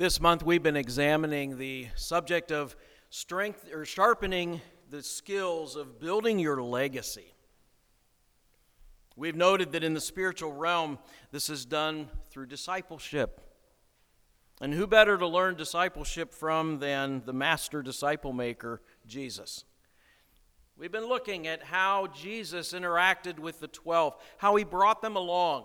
This month we've been examining the subject of strength or sharpening the skills of building your legacy. We've noted that in the spiritual realm, this is done through discipleship. And who better to learn discipleship from than the master disciple maker, Jesus? We've been looking at how Jesus interacted with the 12, how he brought them along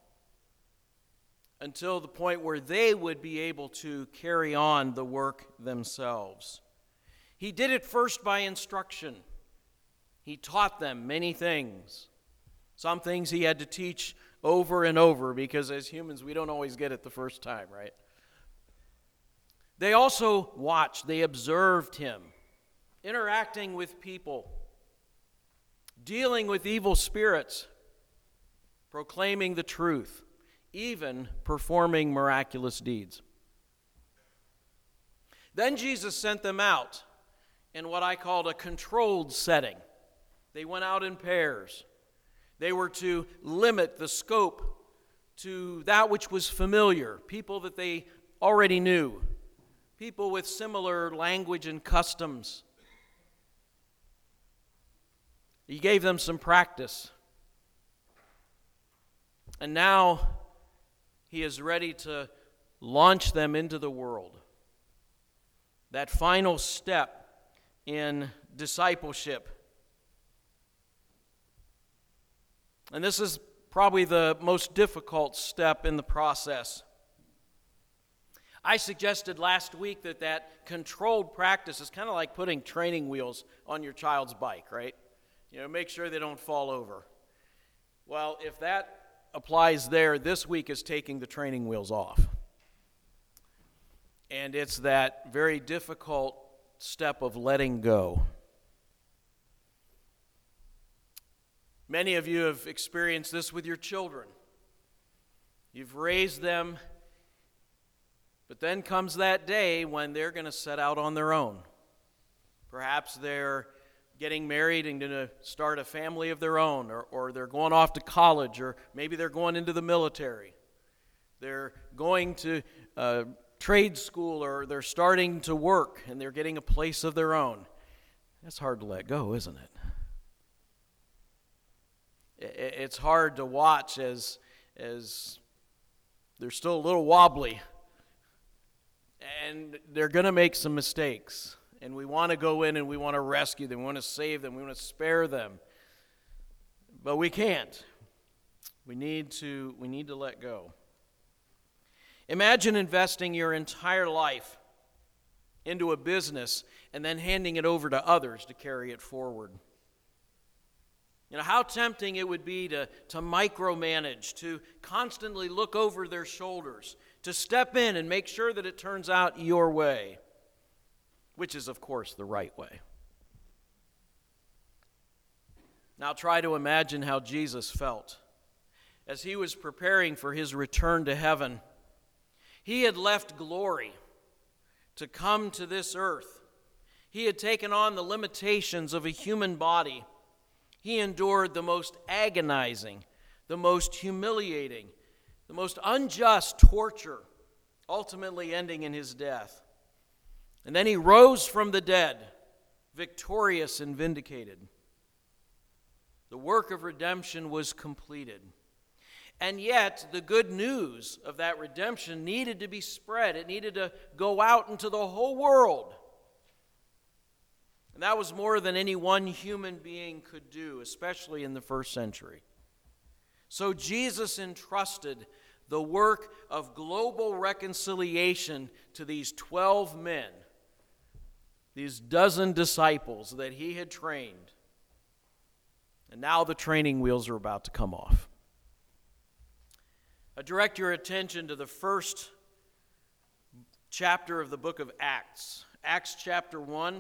until the point where they would be able to carry on the work themselves. He did it first by instruction. He taught them many things. Some things he had to teach over and over because as humans we don't always get it the first time, right? They also watched, they observed him, interacting with people, dealing with evil spirits, proclaiming the truth, even performing miraculous deeds. Then Jesus sent them out in what I called a controlled setting. They went out in pairs. They were to limit the scope to that which was familiar, people that they already knew, people with similar language and customs. He gave them some practice. And now he is ready to launch them into the world. That final step in discipleship. And this is probably the most difficult step in the process. I suggested last week that controlled practice is kind of like putting training wheels on your child's bike, right? Make sure they don't fall over. Well, if that applies there, this week is taking the training wheels off. And it's that very difficult step of letting go. Many of you have experienced this with your children. You've raised them, but then comes that day when they're going to set out on their own. Perhaps they're getting married and going to start a family of their own, or they're going off to college, or maybe they're going into the military. They're going to trade school, or they're starting to work, and they're getting a place of their own. That's hard to let go, isn't it? It's hard to watch as they're still a little wobbly, and they're going to make some mistakes. And we want to go in and we want to rescue them. We want to save them. We want to spare them. But we can't. We need to let go. Imagine investing your entire life into a business and then handing it over to others to carry it forward. How tempting it would be to micromanage, to constantly look over their shoulders, to step in and make sure that it turns out your way. Which is, of course, the right way. Now try to imagine how Jesus felt as he was preparing for his return to heaven. He had left glory to come to this earth. He had taken on the limitations of a human body. He endured the most agonizing, the most humiliating, the most unjust torture, ultimately ending in his death. And then he rose from the dead, victorious and vindicated. The work of redemption was completed. And yet, the good news of that redemption needed to be spread. It needed to go out into the whole world. And that was more than any one human being could do, especially in the first century. So Jesus entrusted the work of global reconciliation to these 12 men, these dozen disciples that he had trained. And now the training wheels are about to come off. I direct your attention to the first chapter of the book of Acts. Acts chapter 1.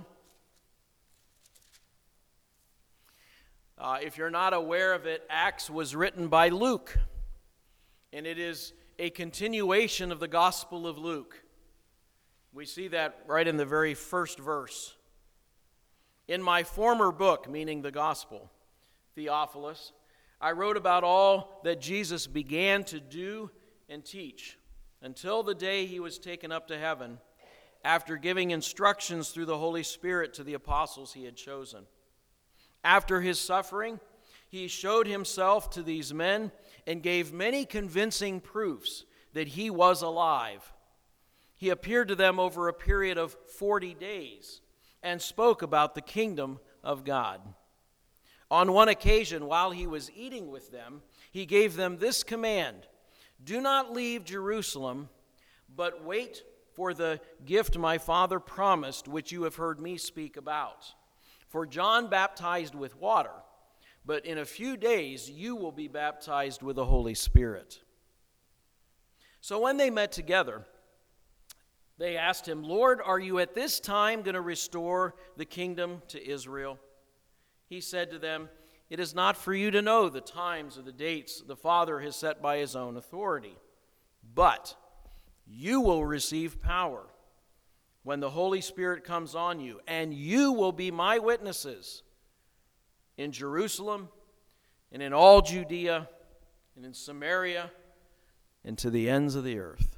If you're not aware of it, Acts was written by Luke. And it is a continuation of the Gospel of Luke. We see that right in the very first verse. In my former book, meaning the Gospel, Theophilus, I wrote about all that Jesus began to do and teach until the day he was taken up to heaven, after giving instructions through the Holy Spirit to the apostles he had chosen. After his suffering, he showed himself to these men and gave many convincing proofs that he was alive. He appeared to them over a period of 40 days and spoke about the kingdom of God. On one occasion, while he was eating with them, he gave them this command: "Do not leave Jerusalem, but wait for the gift my Father promised, which you have heard me speak about. For John baptized with water, but in a few days you will be baptized with the Holy Spirit." So when they met together, they asked him, "Lord, are you at this time going to restore the kingdom to Israel?" He said to them, "It is not for you to know the times or the dates the Father has set by his own authority, but you will receive power when the Holy Spirit comes on you, and you will be my witnesses in Jerusalem and in all Judea and in Samaria and to the ends of the earth."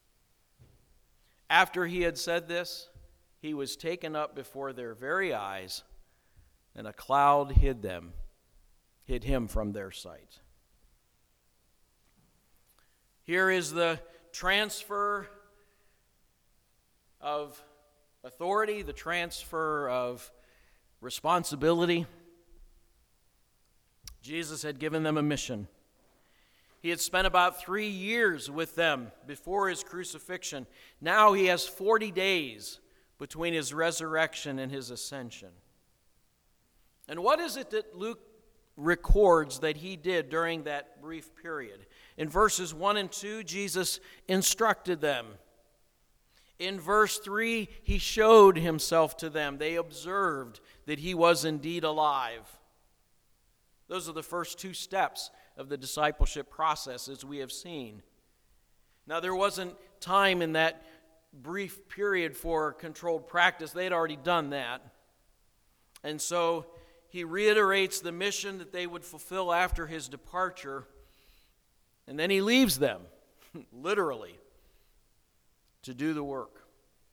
After he had said this, he was taken up before their very eyes, and a cloud hid him from their sight. Here is the transfer of authority, the transfer of responsibility. Jesus had given them a mission. He had spent about 3 years with them before his crucifixion. Now he has 40 days between his resurrection and his ascension. And what is it that Luke records that he did during that brief period? In verses 1 and 2, Jesus instructed them. In verse 3, he showed himself to them. They observed that he was indeed alive. Those are the first 2 steps of the discipleship process, as we have seen. Now, there wasn't time in that brief period for controlled practice. They had already done that. And so he reiterates the mission that they would fulfill after his departure, and then he leaves them, literally, to do the work.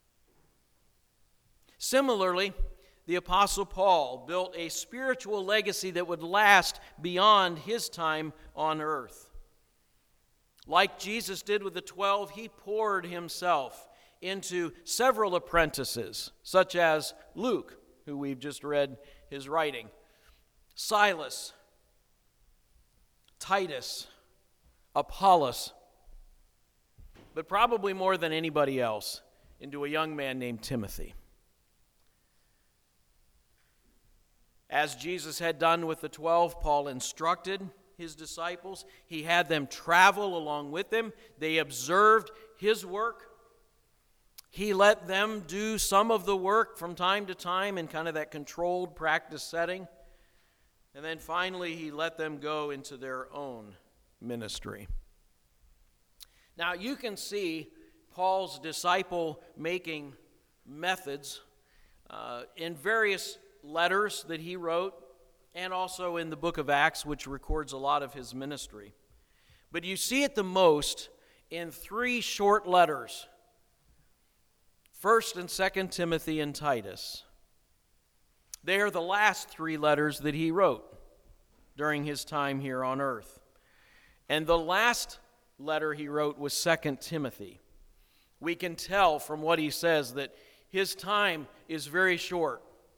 Similarly, the Apostle Paul built a spiritual legacy that would last beyond his time on earth. Like Jesus did with the 12, he poured himself into several apprentices, such as Luke, who we've just read his writing, Silas, Titus, Apollos, but probably more than anybody else, into a young man named Timothy. As Jesus had done with the 12, Paul instructed his disciples. He had them travel along with him. They observed his work. He let them do some of the work from time to time in kind of that controlled practice setting. And then finally, he let them go into their own ministry. Now, you can see Paul's disciple-making methods in various letters that he wrote, and also in the book of Acts, which records a lot of his ministry. But you see it the most in 3 short letters, 1st and 2nd Timothy and Titus. They are the last 3 letters that he wrote during his time here on earth. And the last letter he wrote was 2nd Timothy. We can tell from what he says that his time is very short.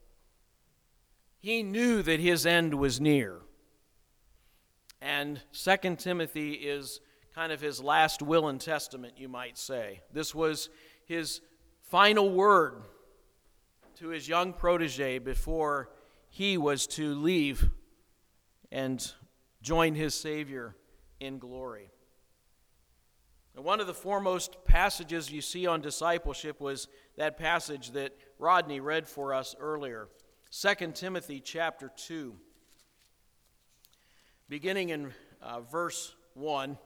He knew that his end was near. And 2 Timothy is kind of his last will and testament, you might say. This was his final word to his young protege before he was to leave and join his Savior in glory. And one of the foremost passages you see on discipleship was that passage that Rodney read for us earlier. 2 Timothy chapter 2, beginning in verse 1.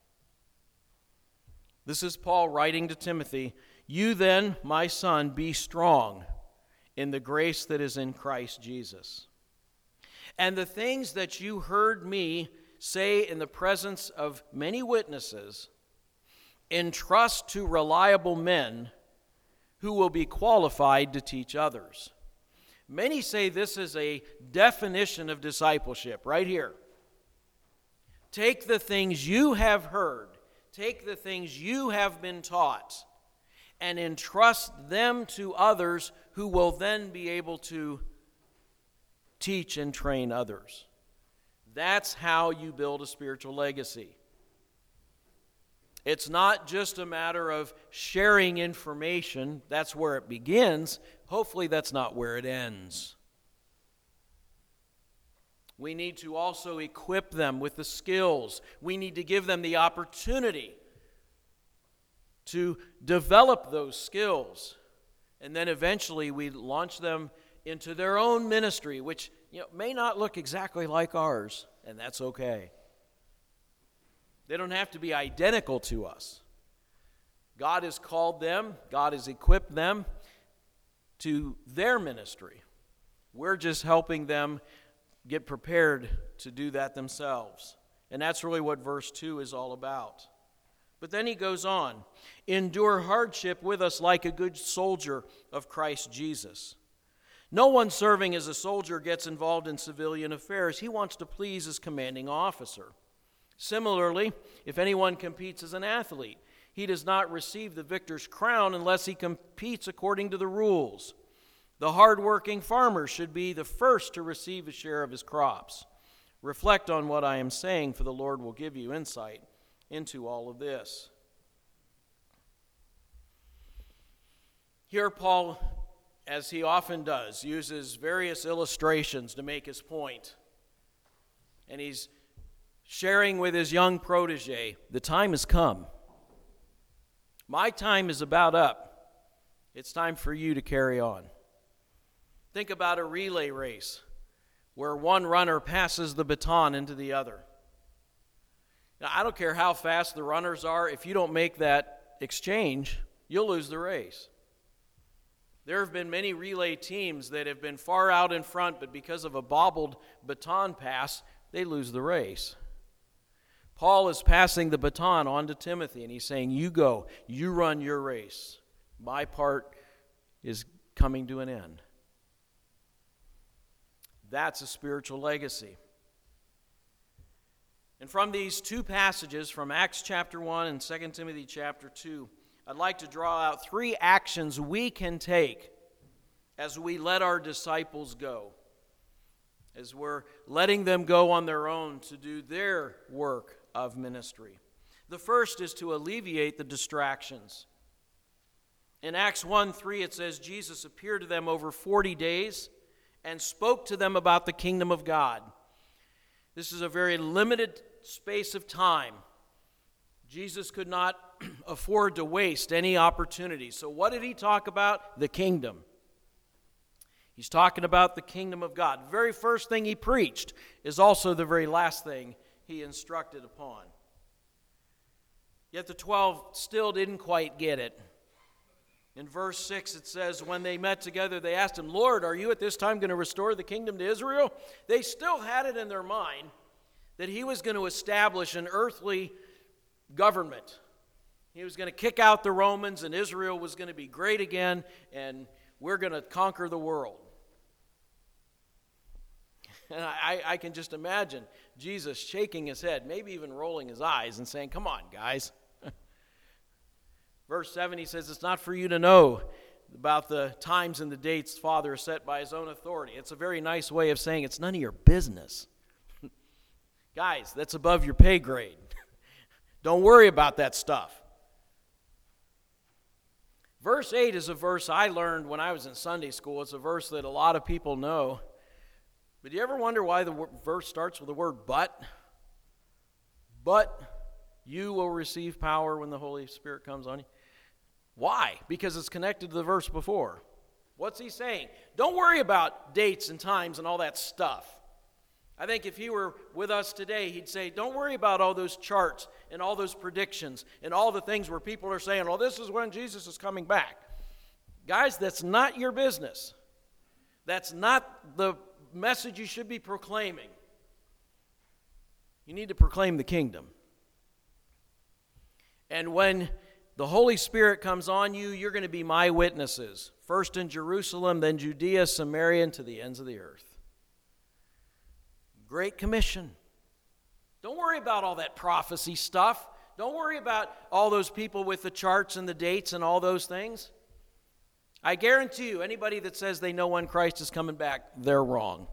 This is Paul writing to Timothy. "You then, my son, be strong in the grace that is in Christ Jesus. And the things that you heard me say in the presence of many witnesses, entrust to reliable men who will be qualified to teach others. Many say this is a definition of discipleship right here. Take the things you have heard, take the things you have been taught, and entrust them to others who will then be able to teach and train others. That's how you build a spiritual legacy. It's not just a matter of sharing information. That's where it begins. Hopefully that's not where it ends. We need to also equip them with the skills. We need to give them the opportunity to develop those skills. And then eventually we launch them into their own ministry, which may not look exactly like ours, and that's okay. They don't have to be identical to us. God has called them, God has equipped them to their ministry. We're just helping them get prepared to do that themselves. And that's really what verse 2 is all about. But then he goes on, endure hardship with us like a good soldier of Christ Jesus. No one serving as a soldier gets involved in civilian affairs. He wants to please his commanding officer. Similarly, if anyone competes as an athlete, he does not receive the victor's crown unless he competes according to the rules. The hard-working farmer should be the first to receive a share of his crops. Reflect on what I am saying, for the Lord will give you insight into all of this. Here Paul, as he often does, uses various illustrations to make his point. And he's sharing with his young protege, the time has come. My time is about up. It's time for you to carry on. Think about a relay race where one runner passes the baton into the other. Now, I don't care how fast the runners are. If you don't make that exchange, you'll lose the race. There have been many relay teams that have been far out in front, but because of a bobbled baton pass, they lose the race. Paul is passing the baton on to Timothy, and he's saying, you go, you run your race. My part is coming to an end. That's a spiritual legacy. And from these two passages, from Acts chapter 1 and 2 Timothy chapter 2, I'd like to draw out 3 actions we can take as we let our disciples go, as we're letting them go on their own to do their work of ministry. The first is to alleviate the distractions. In Acts 1:3 it says, Jesus appeared to them over 40 days and spoke to them about the kingdom of God. This is a very limited space of time. Jesus could not afford to waste any opportunity. So what did he talk about? The kingdom. He's talking about the kingdom of God. The very first thing he preached is also the very last thing he instructed upon. Yet the 12 still didn't quite get it. In verse 6 it says, when they met together, they asked him, Lord, are you at this time going to restore the kingdom to Israel? They still had it in their mind that he was going to establish an earthly government. He was going to kick out the Romans, and Israel was going to be great again, and we're going to conquer the world. And I can just imagine Jesus shaking his head, maybe even rolling his eyes and saying, come on, guys. Verse 7, he says, it's not for you to know about the times and the dates the Father has set by his own authority. It's a very nice way of saying it's none of your business. Guys, that's above your pay grade. Don't worry about that stuff. Verse 8 is a verse I learned when I was in Sunday school. It's a verse that a lot of people know. But do you ever wonder why the verse starts with the word but? But you will receive power when the Holy Spirit comes on you. Why? Because it's connected to the verse before. What's he saying? Don't worry about dates and times and all that stuff. I think if he were with us today, he'd say, don't worry about all those charts and all those predictions and all the things where people are saying, oh, this is when Jesus is coming back. Guys, that's not your business. That's not the message you should be proclaiming. You need to proclaim the kingdom. And when the Holy Spirit comes on you, you're going to be my witnesses. First in Jerusalem, then Judea, Samaria, and to the ends of the earth. Great Commission. Don't worry about all that prophecy stuff. Don't worry about all those people with the charts and the dates and all those things. I guarantee you, anybody that says they know when Christ is coming back, they're wrong.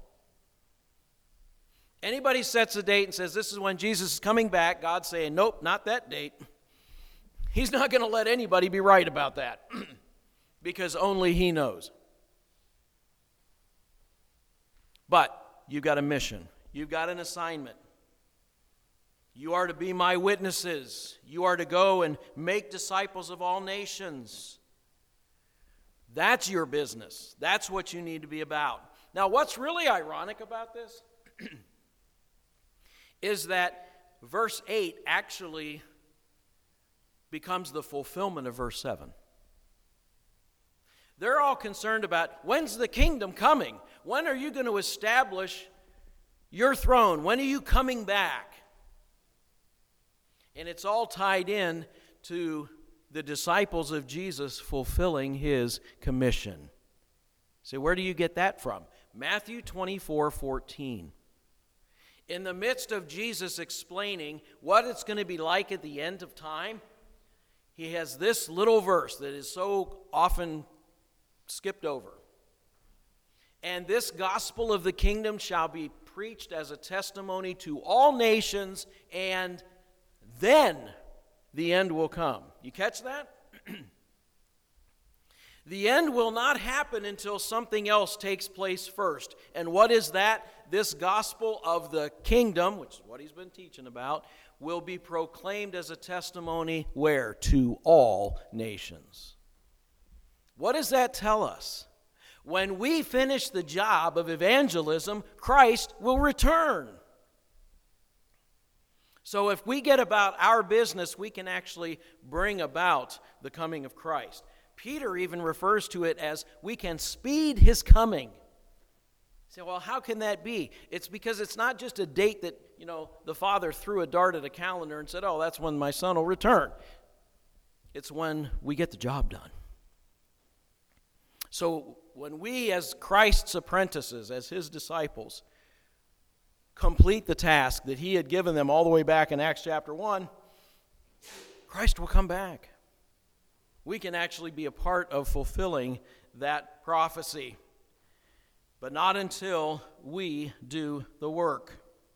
Anybody sets a date and says this is when Jesus is coming back, God's saying, nope, not that date. He's not going to let anybody be right about that because only He knows. But you've got a mission. You've got an assignment. You are to be my witnesses. You are to go and make disciples of all nations. That's your business. That's what you need to be about. Now, what's really ironic about this is that verse 8 actually becomes the fulfillment of verse 7. They're all concerned about, when's the kingdom coming? When are you going to establish your throne? When are you coming back? And it's all tied in to the disciples of Jesus fulfilling His commission. So where do you get that from? Matthew 24:14. In the midst of Jesus explaining what it's going to be like at the end of time, He has this little verse that is so often skipped over. And this gospel of the kingdom shall be preached as a testimony to all nations, and then the end will come. You catch that? The end will not happen until something else takes place first. And what is that? This gospel of the kingdom, which is what He's been teaching about, will be proclaimed as a testimony where? To all nations. What does that tell us? When we finish the job of evangelism, Christ will return. So if we get about our business, we can actually bring about the coming of Christ. Peter even refers to it as we can speed His coming. You say, well, how can that be? It's because it's not just a date that, the Father threw a dart at a calendar and said, oh, that's when my Son will return. It's when we get the job done. So when we, as Christ's apprentices, as His disciples, complete the task that He had given them all the way back in Acts chapter 1, Christ will come back. We can actually be a part of fulfilling that prophecy, but not until we do the work.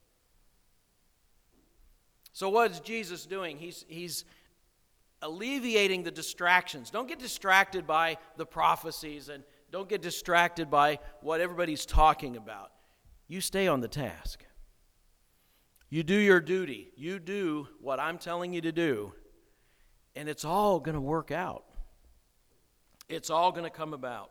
So what is Jesus doing? He's alleviating the distractions. Don't get distracted by the prophecies, and don't get distracted by what everybody's talking about. You stay on the task. You do your duty. You do what I'm telling you to do, and it's all going to work out. It's all going to come about.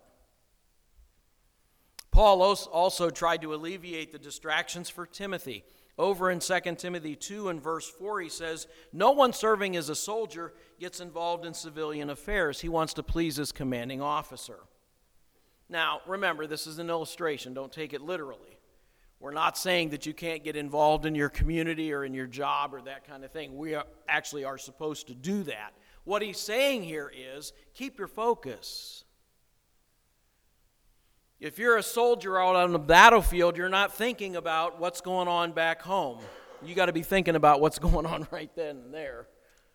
Paul also tried to alleviate the distractions for Timothy. Over in 2 Timothy 2 and verse 4, he says, no one serving as a soldier gets involved in civilian affairs. He wants to please his commanding officer. Now, remember, this is an illustration. Don't take it literally. We're not saying that you can't get involved in your community or in your job or that kind of thing. We actually are supposed to do that. What he's saying here is, keep your focus. If you're a soldier out on the battlefield, you're not thinking about what's going on back home. You got to be thinking about what's going on right then and there.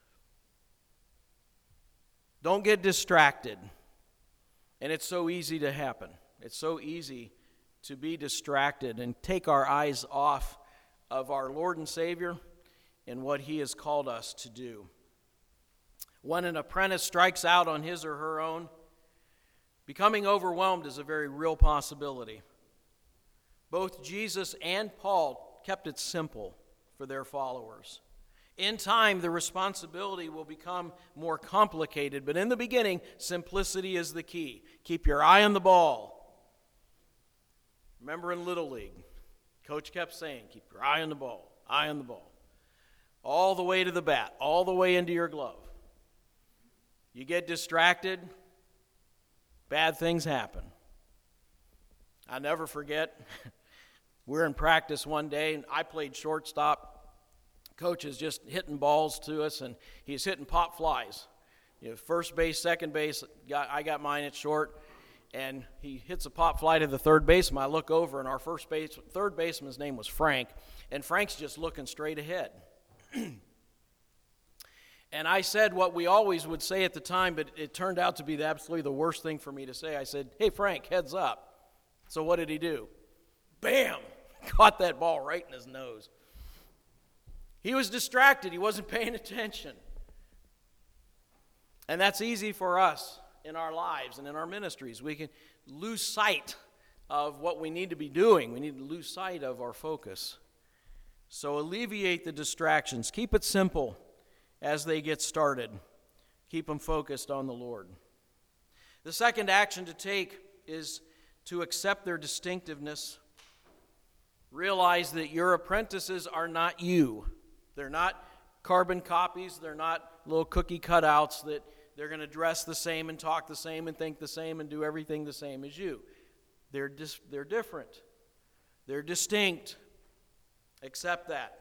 Don't get distracted. And it's so easy to happen. It's so easy to be distracted and take our eyes off of our Lord and Savior and what He has called us to do. When an apprentice strikes out on his or her own, becoming overwhelmed is a very real possibility. Both Jesus and Paul kept it simple for their followers. In time, the responsibility will become more complicated, but in the beginning, simplicity is the key. Keep your eye on the ball. Remember in Little League, Coach kept saying, keep your eye on the ball, eye on the ball. All the way to the bat, all the way into your glove. You get distracted, bad things happen. I'll never forget, we're in practice one day, and I played shortstop. Coach is just hitting balls to us, and he's hitting pop flies. First base, second base, I got mine at short, and he hits a pop fly to the third baseman. I look over, and our third baseman's name was Frank, and Frank's just looking straight ahead. And I said what we always would say at the time, but it turned out to be absolutely the worst thing for me to say. I said, "Hey, Frank, heads up." So what did he do? Bam! Caught that ball right in his nose. He was distracted. He wasn't paying attention. And that's easy for us in our lives and in our ministries. We can lose sight of what we need to be doing. We need to lose sight of our focus. So alleviate the distractions. Keep it simple as they get started. Keep them focused on the Lord. The second action to take is to accept their distinctiveness. Realize that your apprentices are not you. They're not carbon copies. They're not little cookie cutouts that they're going to dress the same and talk the same and think the same and do everything the same as you. They're different. They're distinct. Accept that.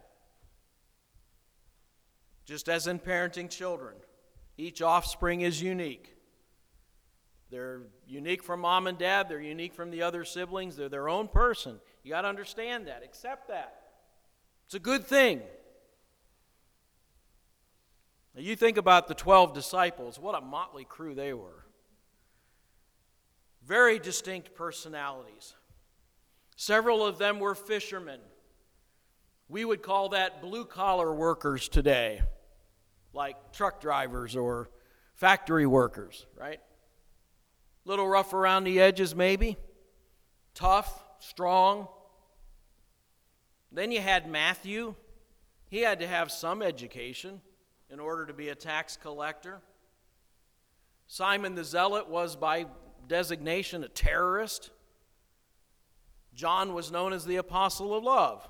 Just as in parenting children, each offspring is unique. They're unique from mom and dad. They're unique from the other siblings. They're their own person. You got to understand that. Accept that. It's a good thing. Now you think about the 12 disciples. What a motley crew they were. Very distinct personalities. Several of them were fishermen. We would call that blue-collar workers today, like truck drivers or factory workers, right? Little rough around the edges maybe, tough, strong. Then you had Matthew. He had to have some education in order to be a tax collector. Simon the Zealot was by designation a terrorist. John was known as the Apostle of Love.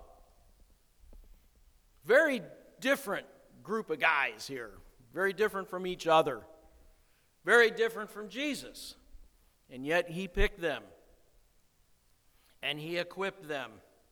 Very different group of guys here. Very different from each other. Very different from Jesus. And yet he picked them. And he equipped them.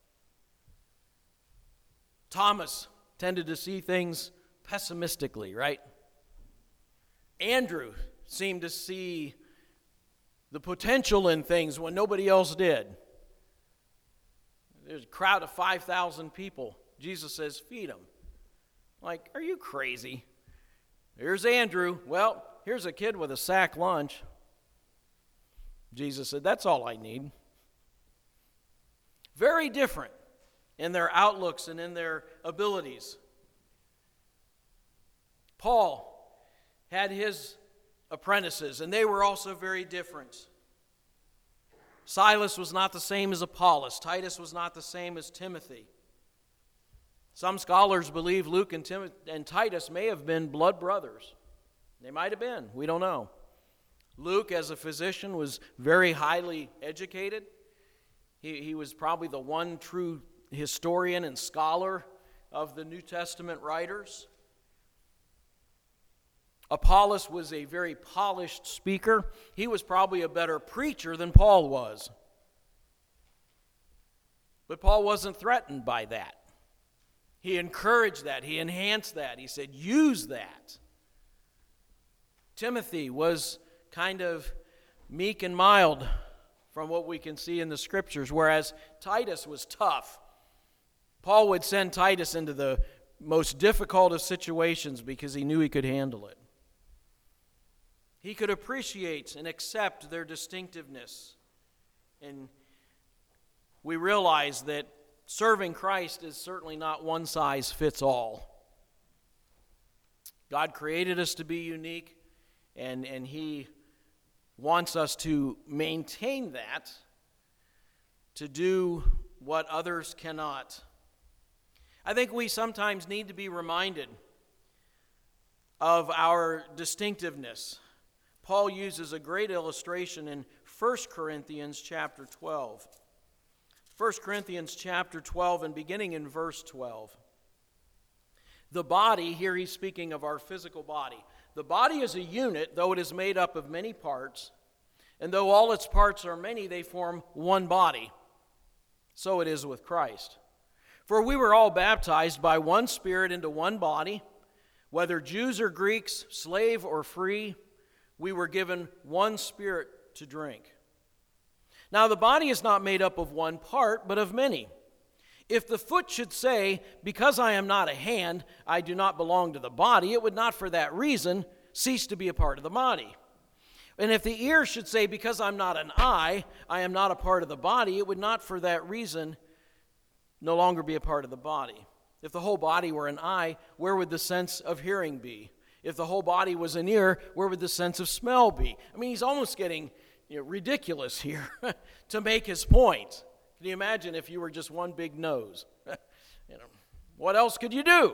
Thomas tended to see things pessimistically, right? Andrew seemed to see the potential in things when nobody else did. There's a crowd of 5,000 people. Jesus says, feed them. Like, are you crazy? Here's Andrew. Well, here's a kid with a sack lunch. Jesus said, that's all I need. Very different in their outlooks and in their abilities. Paul had his apprentices, and they were also very different. Silas was not the same as Apollos. Titus was not the same as Timothy. Some scholars believe Luke and Titus may have been blood brothers. They might have been. We don't know. Luke, as a physician, was very highly educated. He was probably the one true historian and scholar of the New Testament writers. Apollos was a very polished speaker. He was probably a better preacher than Paul was. But Paul wasn't threatened by that. He encouraged that. He enhanced that. He said, use that. Timothy was kind of meek and mild from what we can see in the Scriptures, whereas Titus was tough. Paul would send Titus into the most difficult of situations because he knew he could handle it. He could appreciate and accept their distinctiveness. And we realize that serving Christ is certainly not one size fits all. God created us to be unique, and He wants us to maintain that, to do what others cannot. I think we sometimes need to be reminded of our distinctiveness. Paul uses a great illustration in 1 Corinthians chapter 12. 1 Corinthians chapter 12 and beginning in verse 12. The body, here he's speaking of our physical body. The body is a unit, though it is made up of many parts, and though all its parts are many, they form one body. So it is with Christ. For we were all baptized by one Spirit into one body, whether Jews or Greeks, slave or free, we were given one Spirit to drink. Now the body is not made up of one part, but of many. If the foot should say, because I am not a hand, I do not belong to the body, it would not for that reason cease to be a part of the body. And if the ear should say, because I'm not an eye, I am not a part of the body, it would not for that reason no longer be a part of the body. If the whole body were an eye, where would the sense of hearing be? If the whole body was an ear, where would the sense of smell be? I mean, he's almost getting ridiculous here to make his point. Can you imagine if you were just one big nose? What else could you do?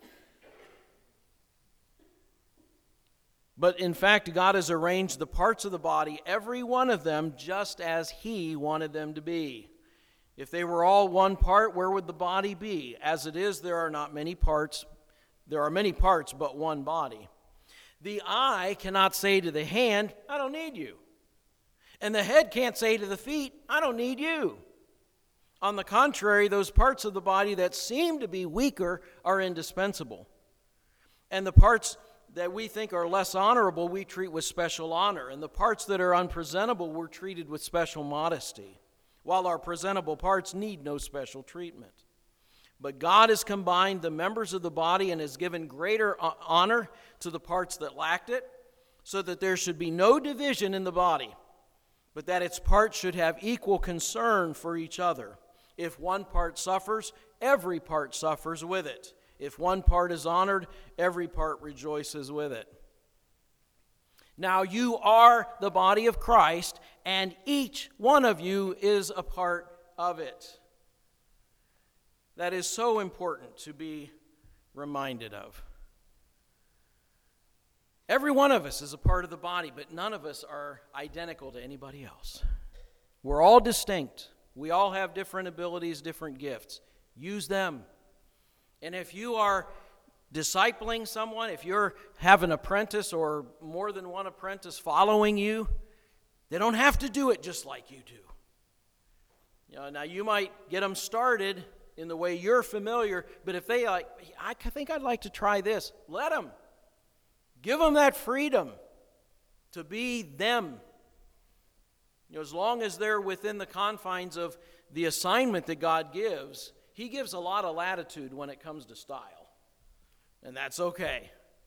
But in fact, God has arranged the parts of the body, every one of them, just as He wanted them to be. If they were all one part, where would the body be? As it is, there are many parts, but one body. The eye cannot say to the hand, I don't need you. And the head can't say to the feet, I don't need you. On the contrary, those parts of the body that seem to be weaker are indispensable. And the parts that we think are less honorable, we treat with special honor. And the parts that are unpresentable, we're treated with special modesty, while our presentable parts need no special treatment. But God has combined the members of the body and has given greater honor to the parts that lacked it, so that there should be no division in the body, but that its parts should have equal concern for each other. If one part suffers, every part suffers with it. If one part is honored, every part rejoices with it. Now you are the body of Christ, and each one of you is a part of it. That is so important to be reminded of. Every one of us is a part of the body, but none of us are identical to anybody else. We're all distinct. We all have different abilities, different gifts. Use them. And if you are discipling someone, if you have an apprentice or more than one apprentice following you, they don't have to do it just like you do. Now you might get them started in the way you're familiar, but if they I think I'd like to try this, let them. Give them that freedom to be them. As long as they're within the confines of the assignment that God gives, He gives a lot of latitude when it comes to style. And that's okay.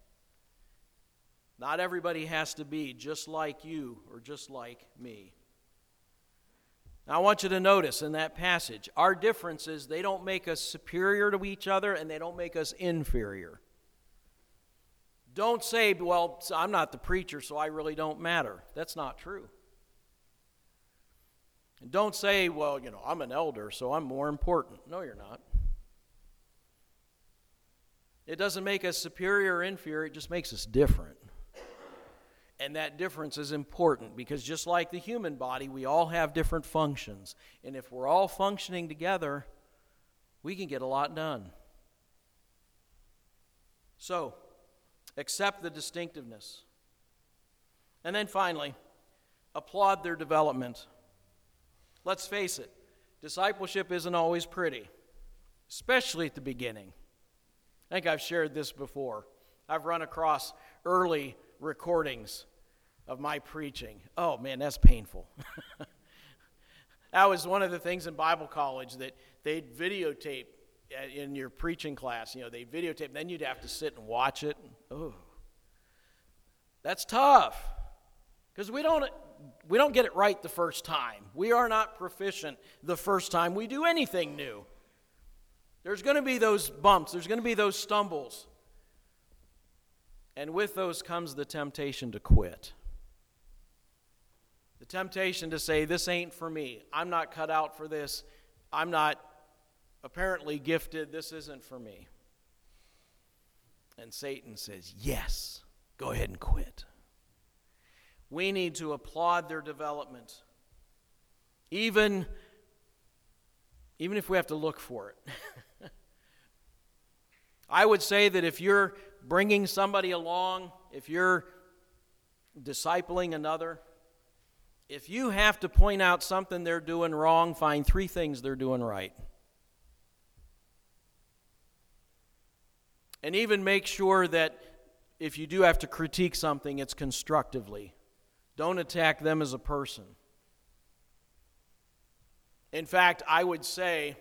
Not everybody has to be just like you or just like me. Now I want you to notice in that passage, our differences, they don't make us superior to each other and they don't make us inferior. Don't say, well, I'm not the preacher, so I really don't matter. That's not true. And don't say, well, I'm an elder, so I'm more important. No, you're not. It doesn't make us superior or inferior, it just makes us different. And that difference is important because just like the human body, we all have different functions. And if we're all functioning together, we can get a lot done. So, accept the distinctiveness. And then finally, applaud their development. Let's face it, discipleship isn't always pretty, especially at the beginning. I think I've shared this before. I've run across early recordings of my preaching. Oh man, that's painful. That was one of the things in Bible college that they'd videotape in your preaching class. They'd videotape, and then you'd have to sit and watch it. Oh, that's tough because we don't get it right the first time. We are not proficient the first time we do anything new. There's going to be those bumps. There's going to be those stumbles. And with those comes the temptation to quit. The temptation to say, this ain't for me. I'm not cut out for this. I'm not apparently gifted. This isn't for me. And Satan says, yes, go ahead and quit. We need to applaud their development. Even if we have to look for it. I would say that if you're bringing somebody along, if you're discipling another, if you have to point out something they're doing wrong, find 3 things they're doing right. And even make sure that if you do have to critique something, it's constructively. Don't attack them as a person. In fact, I would say,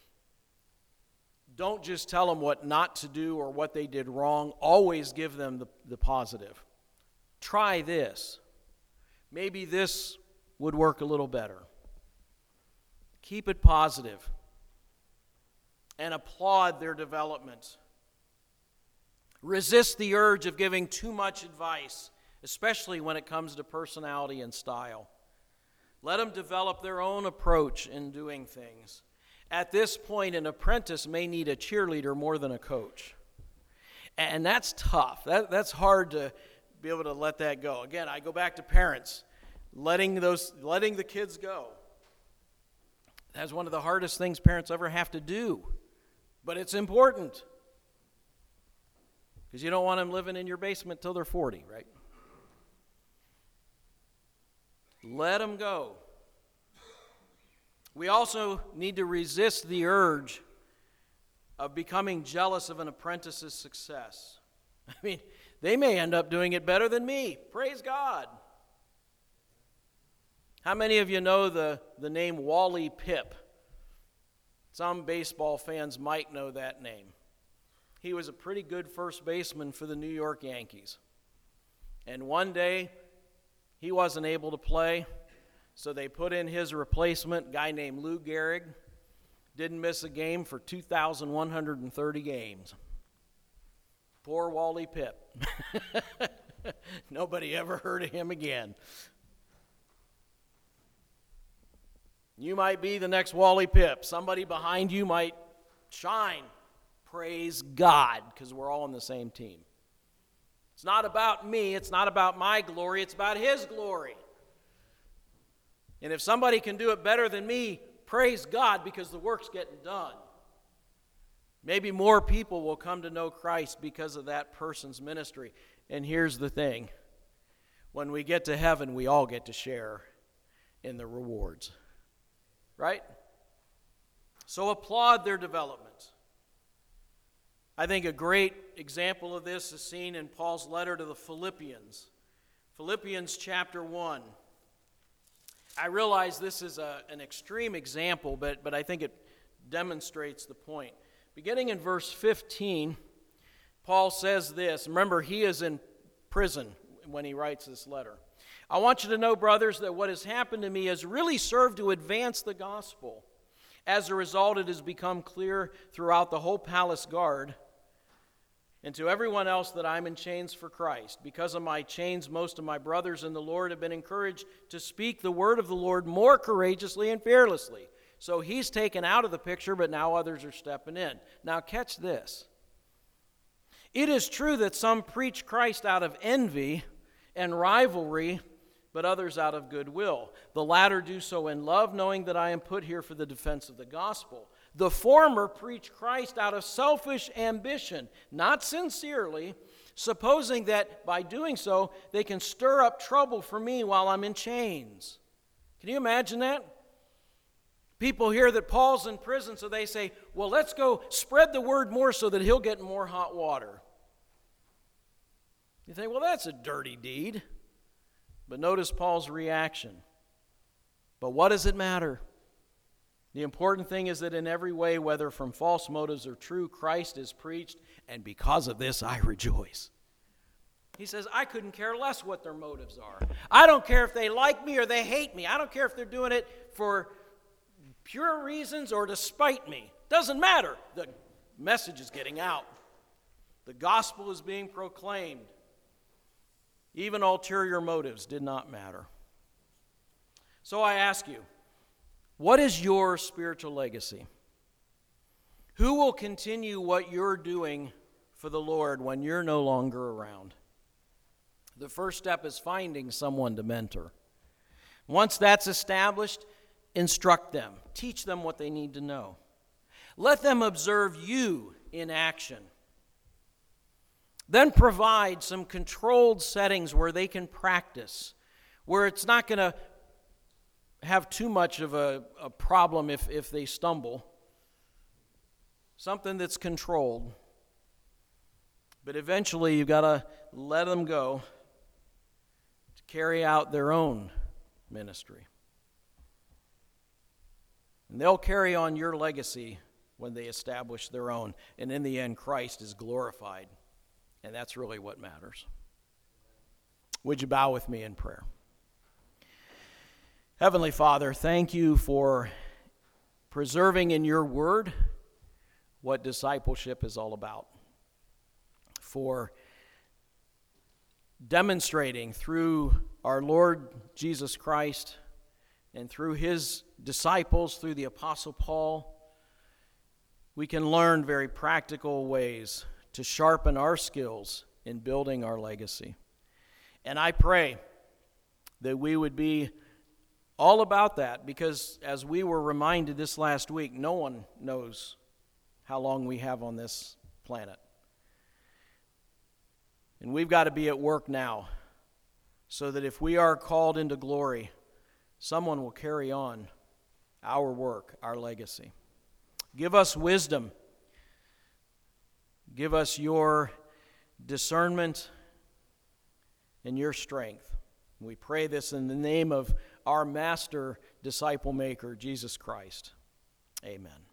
don't just tell them what not to do or what they did wrong. Always give them the positive. Try this. Maybe this would work a little better. Keep it positive and applaud their development. Resist the urge of giving too much advice, especially when it comes to personality and style. Let them develop their own approach in doing things. At this point, an apprentice may need a cheerleader more than a coach. And that's tough. That's hard to be able to let that go. Again, I go back to parents, letting the kids go. That's one of the hardest things parents ever have to do. But it's important. Because you don't want them living in your basement till they're 40, right? Let them go. We also need to resist the urge of becoming jealous of an apprentice's success. I mean, they may end up doing it better than me. Praise God. How many of you know the name Wally Pipp? Some baseball fans might know that name. He was a pretty good first baseman for the New York Yankees. And one day, he wasn't able to play, so they put in his replacement, a guy named Lou Gehrig. Didn't miss a game for 2,130 games. Poor Wally Pipp. Nobody ever heard of him again. You might be the next Wally Pipp. Somebody behind you might shine. Praise God, because we're all on the same team. It's not about me. It's not about my glory. It's about His glory. And if somebody can do it better than me, praise God, because the work's getting done. Maybe more people will come to know Christ because of that person's ministry. And here's the thing. When we get to heaven, we all get to share in the rewards. Right? So applaud their development. I think a great example of this is seen in Paul's letter to the Philippians. Philippians chapter 1. I realize this is an extreme example, but I think it demonstrates the point. Beginning in verse 15, Paul says this. Remember, he is in prison when he writes this letter. I want you to know, brothers, that what has happened to me has really served to advance the gospel. As a result, it has become clear throughout the whole palace guard and to everyone else that I'm in chains for Christ. Because of my chains, most of my brothers in the Lord have been encouraged to speak the word of the Lord more courageously and fearlessly. So he's taken out of the picture, but now others are stepping in. Now catch this. It is true that some preach Christ out of envy and rivalry, but others out of goodwill. The latter do so in love, knowing that I am put here for the defense of the gospel. The former preach Christ out of selfish ambition, not sincerely, supposing that by doing so they can stir up trouble for me while I'm in chains. Can you imagine that? People hear that Paul's in prison, so they say, well, let's go spread the word more so that he'll get more hot water. You think, well, that's a dirty deed. But notice Paul's reaction. But what does it matter? The important thing is that in every way, whether from false motives or true, Christ is preached, and because of this I rejoice. He says, I couldn't care less what their motives are. I don't care if they like me or they hate me. I don't care if they're doing it for pure reasons or to spite me. Doesn't matter. The message is getting out. The gospel is being proclaimed. Even ulterior motives did not matter. So I ask you, what is your spiritual legacy? Who will continue what you're doing for the Lord when you're no longer around? The first step is finding someone to mentor. Once that's established, instruct them. Teach them what they need to know. Let them observe you in action. Then provide some controlled settings where they can practice, where it's not going to have too much of a problem if they stumble. Something that's controlled. But eventually you've got to let them go to carry out their own ministry. And they'll carry on your legacy when they establish their own. And in the end, Christ is glorified. And that's really what matters. Would you bow with me in prayer? Heavenly Father, thank you for preserving in your word what discipleship is all about. For demonstrating through our Lord Jesus Christ and through his disciples, through the Apostle Paul, we can learn very practical ways to sharpen our skills in building our legacy. And I pray that we would be all about that, because as we were reminded this last week, no one knows how long we have on this planet. And we've got to be at work now so that if we are called into glory, someone will carry on our work, our legacy. Give us wisdom. Give us your discernment and your strength. We pray this in the name of our master disciple maker, Jesus Christ. Amen.